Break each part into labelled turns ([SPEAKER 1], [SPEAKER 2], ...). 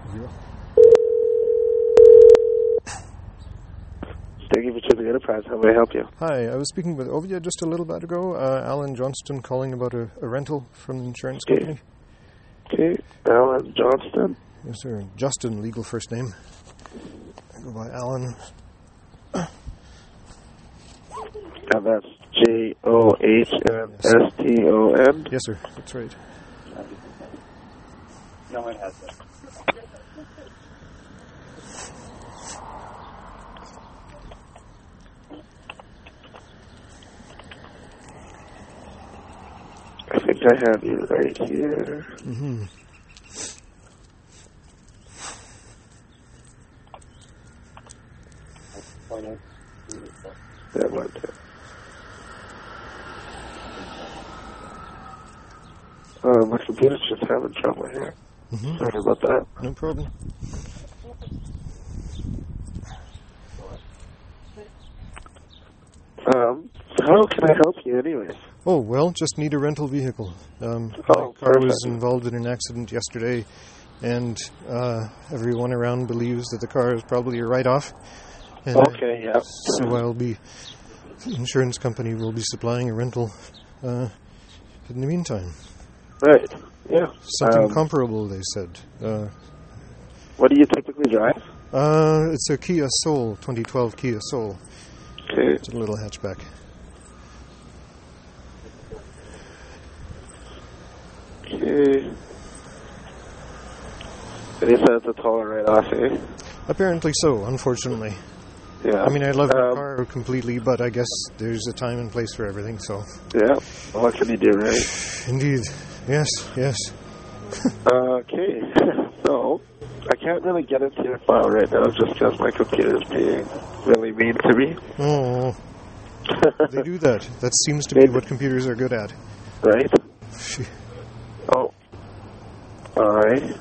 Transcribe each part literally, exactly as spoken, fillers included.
[SPEAKER 1] Zero.
[SPEAKER 2] Thank you for choosing Enterprise. How may I help you?
[SPEAKER 1] Hi, I was speaking with Ovia just a little bit ago. Uh, Alan Johnston calling about a, a rental from the insurance
[SPEAKER 2] Okay.
[SPEAKER 1] company.
[SPEAKER 2] Okay, Alan Johnston.
[SPEAKER 1] Yes, sir. Justin, legal first name. I go by Alan.
[SPEAKER 2] And that's J O H N S T O N.
[SPEAKER 1] Yes, sir. That's right.
[SPEAKER 3] No one has that.
[SPEAKER 2] I think I have you right here.
[SPEAKER 1] Mm-hmm.
[SPEAKER 2] That might be. Uh, my computer's just having trouble here.
[SPEAKER 1] Mm-hmm.
[SPEAKER 2] Sorry about that.
[SPEAKER 1] No problem.
[SPEAKER 2] Um, how can I help you anyways?
[SPEAKER 1] Oh, well, just need a rental vehicle. Um,
[SPEAKER 2] Oh,
[SPEAKER 1] my car
[SPEAKER 2] perfect.
[SPEAKER 1] was involved in an accident yesterday, and uh, everyone around believes that the car is probably a write-off. And, uh,
[SPEAKER 2] Okay, yeah.
[SPEAKER 1] So I'll be, the insurance company will be supplying a rental uh, in the meantime.
[SPEAKER 2] Right, yeah.
[SPEAKER 1] Something
[SPEAKER 2] Um,
[SPEAKER 1] comparable, they said. Uh,
[SPEAKER 2] What do you typically drive?
[SPEAKER 1] uh, it's a Kia Soul, twenty twelve Kia Soul.
[SPEAKER 2] Okay.
[SPEAKER 1] It's a little hatchback.
[SPEAKER 2] Okay. And you said it's a total write-off, eh?
[SPEAKER 1] Apparently so, unfortunately.
[SPEAKER 2] Yeah.
[SPEAKER 1] I mean, I love the
[SPEAKER 2] Um,
[SPEAKER 1] car completely, but I guess there's a time and place for everything, so.
[SPEAKER 2] Yeah. What can you do, right?
[SPEAKER 1] Indeed. Yes, yes.
[SPEAKER 2] Okay. So, I can't really get into your file right now just because my computer is being really mean to me.
[SPEAKER 1] Oh, they do that. That seems to be
[SPEAKER 2] Maybe.
[SPEAKER 1] what computers are good at.
[SPEAKER 2] Right? Oh. Alright.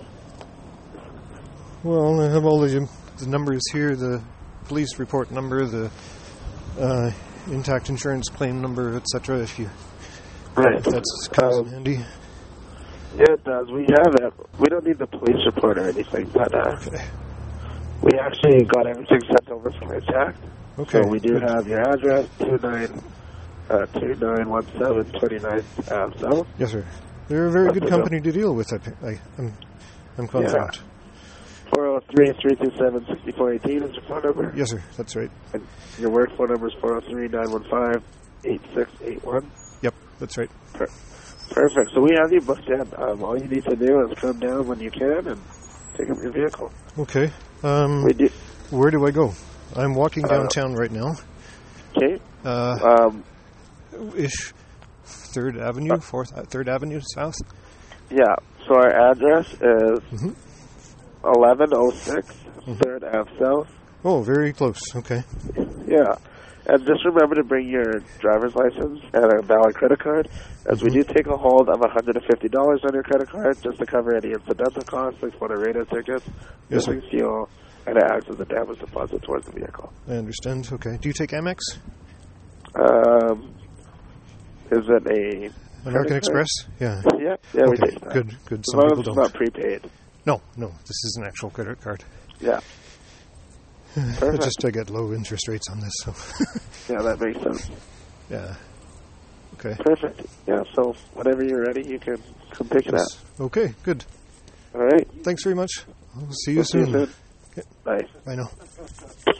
[SPEAKER 1] Well, I have all the, the numbers here, the police report number, the uh, intact insurance claim number, et cetera. If you,
[SPEAKER 2] Right.
[SPEAKER 1] if that's comes in
[SPEAKER 2] Um,
[SPEAKER 1] handy.
[SPEAKER 2] Yeah, it does. We have it. We don't need the police report or anything, but uh,
[SPEAKER 1] Okay.
[SPEAKER 2] we actually got everything sent over from Intact.
[SPEAKER 1] Okay.
[SPEAKER 2] So we do
[SPEAKER 1] good.
[SPEAKER 2] have your address, two nine one seven twenty-ninth Ave South.
[SPEAKER 1] Yes, sir. They're a very
[SPEAKER 2] That's
[SPEAKER 1] good
[SPEAKER 2] the
[SPEAKER 1] company to deal with. I, I, I'm, I'm confident.
[SPEAKER 2] four oh three, three two seven, six four one eight is your phone number.
[SPEAKER 1] Yes, sir. That's right.
[SPEAKER 2] And your work phone number is four oh three, nine one five, eight six eight one.
[SPEAKER 1] Yep, that's right.
[SPEAKER 2] Per- perfect. So we have you booked in. Um, all you need to do is come down when you can and pick up your vehicle.
[SPEAKER 1] Okay. Um,
[SPEAKER 2] We do.
[SPEAKER 1] where do I go? I'm walking
[SPEAKER 2] Uh,
[SPEAKER 1] downtown right now.
[SPEAKER 2] Okay.
[SPEAKER 1] Uh,
[SPEAKER 2] Um,
[SPEAKER 1] ish. Third Avenue, Fourth, uh, Third Avenue South.
[SPEAKER 2] yeah. So our address is
[SPEAKER 1] Mhm.
[SPEAKER 2] eleven oh six,
[SPEAKER 1] Mhm.
[SPEAKER 2] third Ave South.
[SPEAKER 1] Oh, very close. Okay.
[SPEAKER 2] Yeah. And just remember to bring your driver's license and a valid credit card, as we do take a hold of one hundred fifty dollars on your credit card just to cover any incidental costs, like for the radio tickets,
[SPEAKER 1] Yes, sir.
[SPEAKER 2] missing fuel, and it acts as a damage deposit towards the vehicle.
[SPEAKER 1] I understand. Okay. Do you take Amex?
[SPEAKER 2] Um, is it a
[SPEAKER 1] American
[SPEAKER 2] card?
[SPEAKER 1] Express? Yeah.
[SPEAKER 2] Yeah, yeah, we
[SPEAKER 1] Okay.
[SPEAKER 2] take that.
[SPEAKER 1] Good. Good.
[SPEAKER 2] As
[SPEAKER 1] Some
[SPEAKER 2] long as
[SPEAKER 1] people
[SPEAKER 2] it's
[SPEAKER 1] don't.
[SPEAKER 2] not prepaid.
[SPEAKER 1] No, no. This is an actual credit card.
[SPEAKER 2] Yeah.
[SPEAKER 1] I
[SPEAKER 2] Perfect.
[SPEAKER 1] just I get low interest rates on this, so
[SPEAKER 2] Yeah, that makes sense.
[SPEAKER 1] yeah. Okay.
[SPEAKER 2] Perfect. Yeah, so whenever you're ready, you can come pick it up.
[SPEAKER 1] Yes. Okay. Good.
[SPEAKER 2] All right.
[SPEAKER 1] Thanks very much. I'll see you
[SPEAKER 2] We'll see you
[SPEAKER 1] soon.
[SPEAKER 2] soon.
[SPEAKER 1] Okay.
[SPEAKER 2] Bye.
[SPEAKER 1] Bye now.